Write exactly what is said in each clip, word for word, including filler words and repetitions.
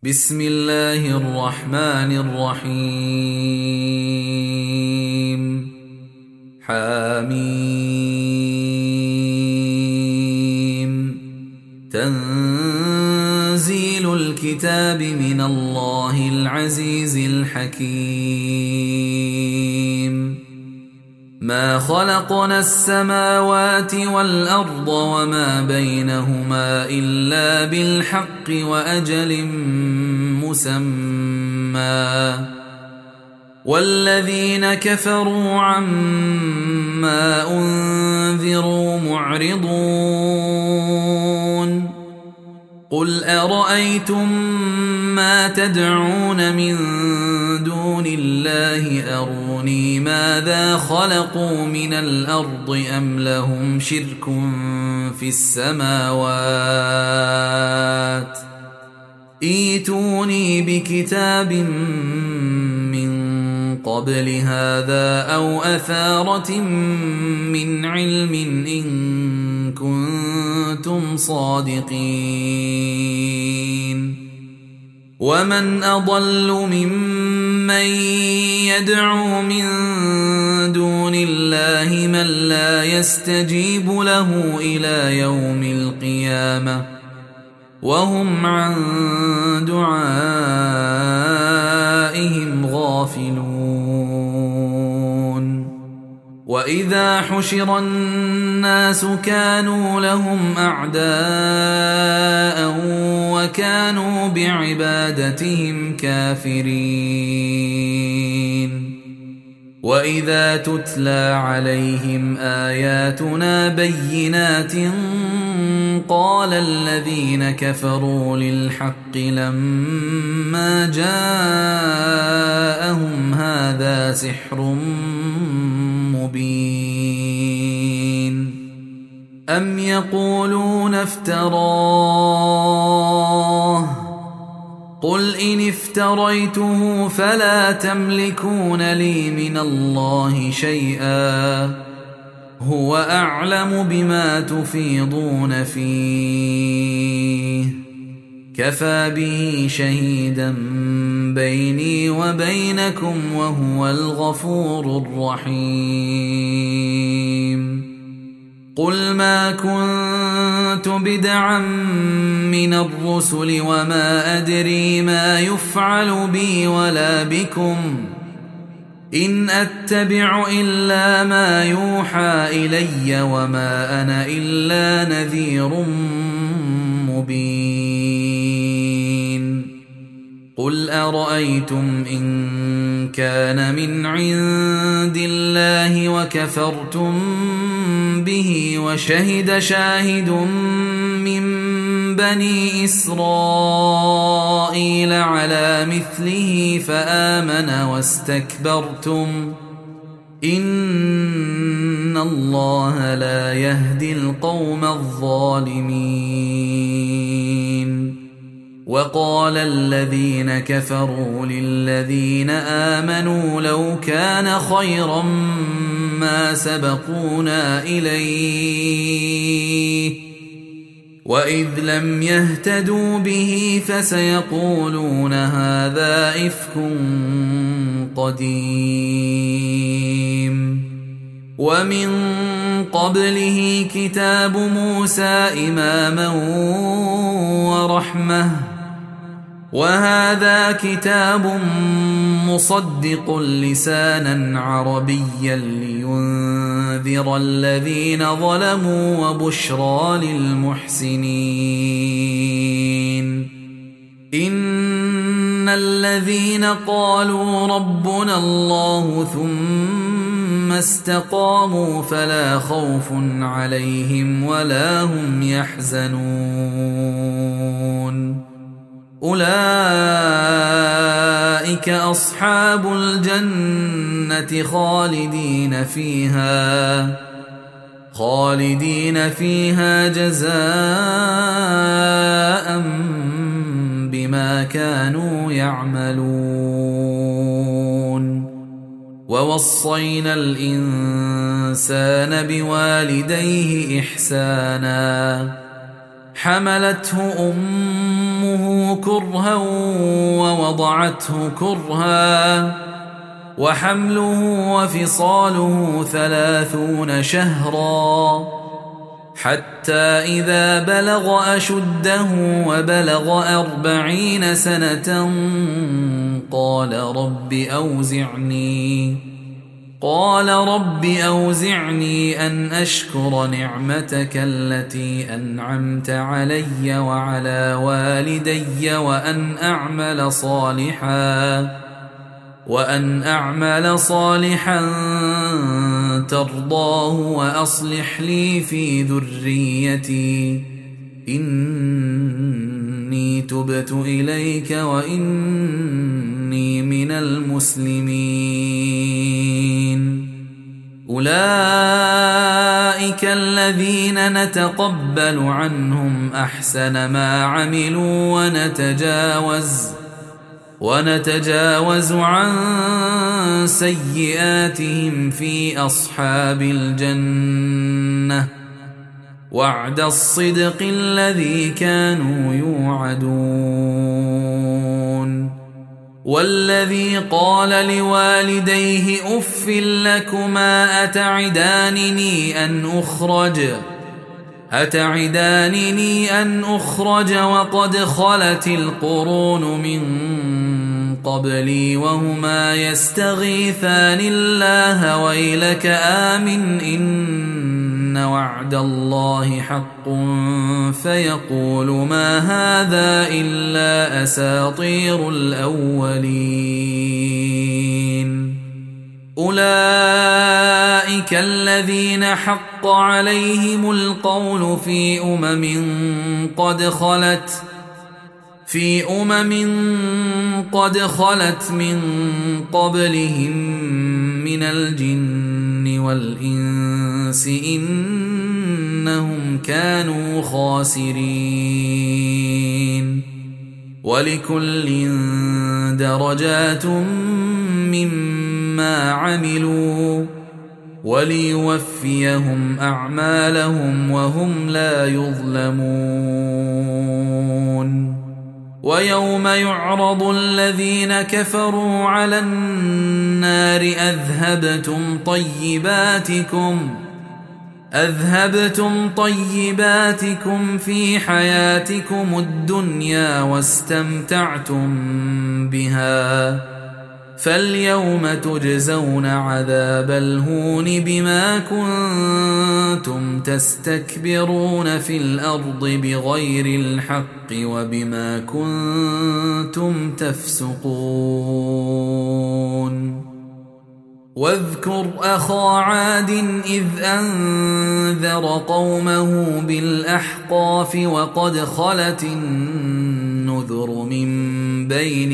بسم الله الرحمن الرحيم. حميم. تنزيل الكتاب من الله العزيز الحكيم. ما خلقنا السماوات والأرض وما بينهما إلا بالحق وأجل مسمى، والذين كفروا عما أنذروا معرضون. قل أرأيتم ما تدعون من دون الله أروني ماذا خلقوا من الأرض أم لهم شرك في السماوات؟ ائتوني بكتاب من قبل هذا أو أثارة من علم إن كنتم صادقين. ومن أضل ممن يدعو من دون الله من لا يستجيب له إلى يوم القيامة وهم عن دعائهم غافلون. وإذا حشر الناس كانوا لهم أعداء وكانوا بعبادتهم كافرين. وإذا تتلى عليهم آياتنا بينات قال الذين كفروا للحق لما جاءهم هذا سحر مبين. أم يقولون افتراه؟ قل إن افتريته فلا تملكون لي من الله شيئا، هو أعلم بما تفيضون فيه، كفى به شهيدا بيني وبينكم وهو الغفور الرحيم. قل ما كنت بدعا من الرسل وما أدري ما يفعل بي ولا بكم، إن أتبع إلا ما يوحى إلي وما أنا إلا نذير مبين. قل أرأيتم إن كان من عند الله وكفرتم به وشهد شاهد من بني إسرائيل على مثله فآمن واستكبرتم إن الله لا يهدي القوم الظالمين. وقال الذين كفروا للذين آمنوا لو كان خيرا ما سبقونا إليه وإذ لم يهتدوا به فسيقولون هذا إفك قديم. ومن قبله كتاب موسى إماما ورحمة، وهذا كتاب مصدق لسانا عربيا لينذر الذين ظلموا وبشرى للمحسنين. إن الذين قالوا ربنا الله ثم استقاموا فلا خوف عليهم ولا هم يحزنون. أولئك أصحاب الجنة خالدين فيها خالدين فيها جزاء بما كانوا يعملون. ووصينا الإنسان بوالديه إحسانا حملته أمه كرها ووضعته كرها وحمله وفصاله ثلاثون شهرا حتى إذا بلغ أشده وبلغ أربعين سنة قال رب أوزعني قال رب أوزعني أن أشكر نعمتك التي أنعمت علي وعلى والدي وأن أعمل صالحا وأن أعمل صالحا ترضاه وأصلح لي في ذريتي إني تبت إليك وإني من المسلمين. أولئك الذين نتقبل عنهم أحسن ما عملوا ونتجاوز ونتجاوز عن سيئاتهم في أصحاب الجنة وعد الصدق الذي كانوا يوعدون. والذي قال لوالديه أف لكما أتعدانني أن أخرج أتعدانني أن أخرج وقد خلت القرون من قبلي وهما يستغيثان الله ويلك آمن إن وعد الله حق فيقول ما هذا إلا أساطير الأولين. أولئك الذين حق عليهم القول في أمم قد خلت في أمم قد خلت من قبلهم من الجن والإنس إنهم كانوا خاسرين. ولكل درجات مما عملوا وليوفيهم أعمالهم وهم لا يظلمون. ويوم يعرض الذين كفروا على النار أذهبتم طيباتكم أذهبتم طيباتكم في حياتكم الدنيا واستمتعتم بها فاليوم تجزون عذاب الهون بما كنتم تستكبرون في الأرض بغير الحق وبما كنتم تفسقون. واذكر أخا عاد إذ أنذر قومه بالأحقاف وقد خلت النذر من بين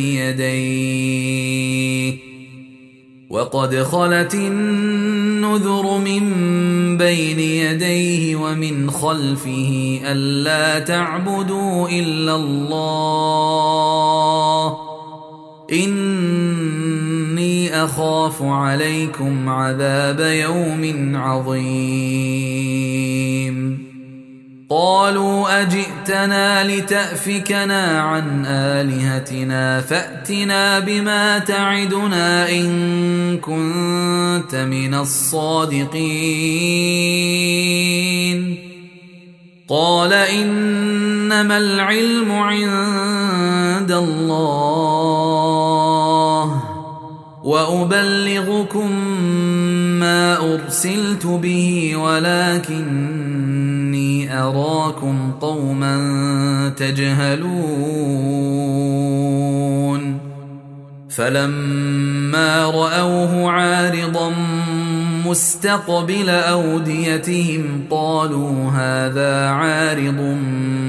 يديه وقد خلت النذر من بين يديه ومن خلفه ألا تعبدوا إلا الله إني أخاف عليكم عذاب يوم عظيم. قالوا أجئتنا لتأفكنا عن آلهتنا فأتنا بما تعدنا إن كنت من الصادقين. قال إنما العلم عند الله وأبلغكم ما أرسلت به ولكني أراكم قوما تجهلون. فلما رأوه عارضا مستقبل أوديتهم قالوا هذا عارض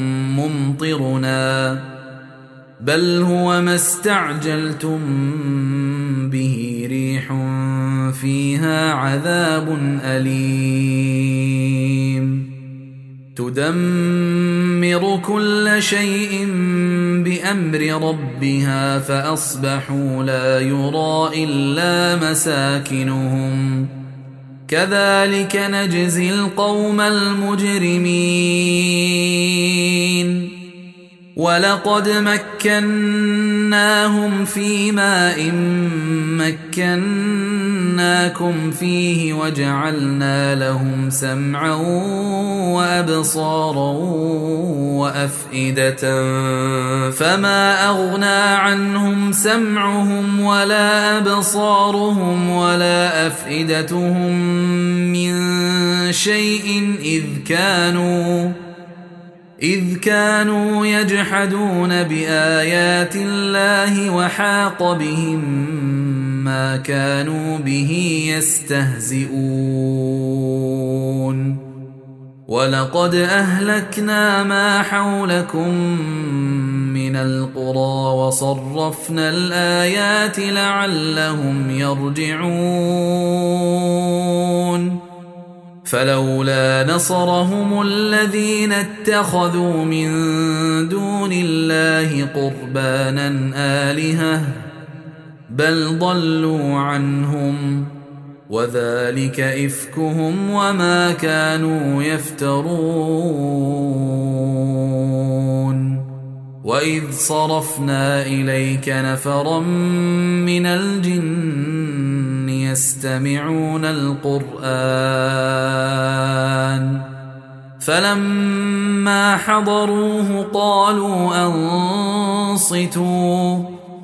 ممطرنا بل هو ما استعجلتم به ريح فيها عذاب أليم تدمر كل شيء بأمر ربها فأصبحوا لا يرى إلا مساكنهم كذلك نجزي القوم المجرمين ولقد مكناهم في ماء مكناكم فيه وجعلنا لهم سمعا وأبصارا وأفئدة فما أغنى عنهم سمعهم ولا أبصارهم ولا أفئدتهم من شيء إذ كانوا إذ كانوا يجحدون بآيات الله وحاق بهم ما كانوا به يستهزئون ولقد أهلكنا ما حولكم من القرى وصرفنا الآيات لعلهم يرجعون فلولا نصرهم الذين اتخذوا من دون الله قربانا آلهة بل ضلوا عنهم وذلك إفكهم وما كانوا يفترون وإذ صرفنا إليك نفرا من الجن يستمعون القرآن فلما حضروه قالوا أنصتوا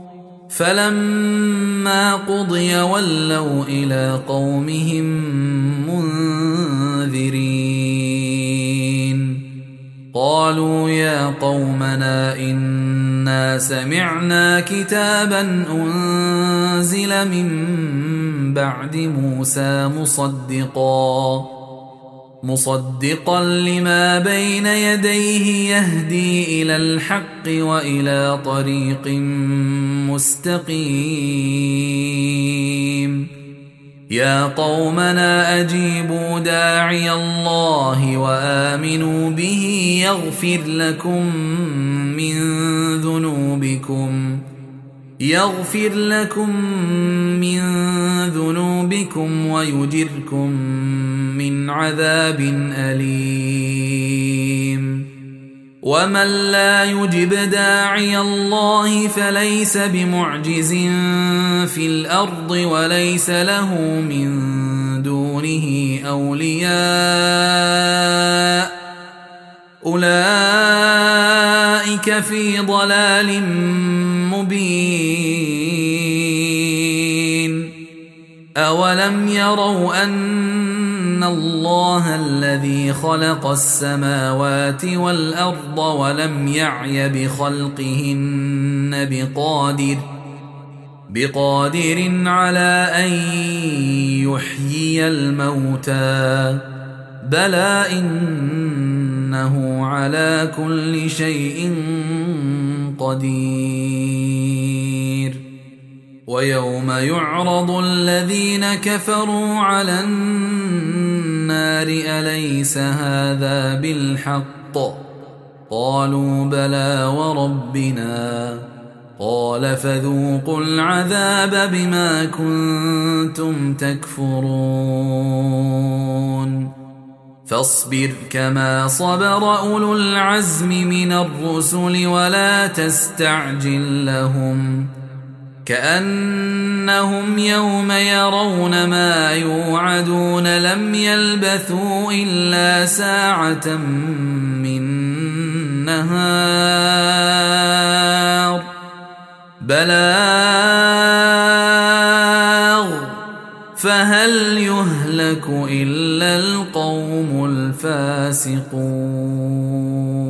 فلما قضي ولوا إلى قومهم منذرين قالوا يا قومنا إنا سمعنا كتابا أنزل من بعد موسى مصدقا مصدقا لما بين يديه يهدي إلى الحق وإلى طريق مستقيم يا قومنا أجيبوا داعي الله وآمنوا به يغفر لكم من ذنوبكم يغفر لكم من ذنوبكم ويجركم من عذاب أليم ومن لا يجب داعي الله فليس بمعجز في الأرض وليس له من دونه أولياء أولئك في ضلال مبين أولم يروا أن الله الذي خلق السماوات والأرض ولم يعي بخلقهن بقادر بقادر على أن يحيي الموتى بلى إنه على كل شيء قدير ويوم يعرض الذين كفروا على النار أليس هذا بالحق قالوا بلى وربنا قال فذوقوا العذاب بما كنتم تكفرون فاصبر كما صبر أولو العزم من الرسل ولا تستعجل لهم كأنهم يوم يرون ما يوعدون لم يلبثوا إلا ساعة من نهار بلاغ فهل يهلك إلا القوم الفاسقون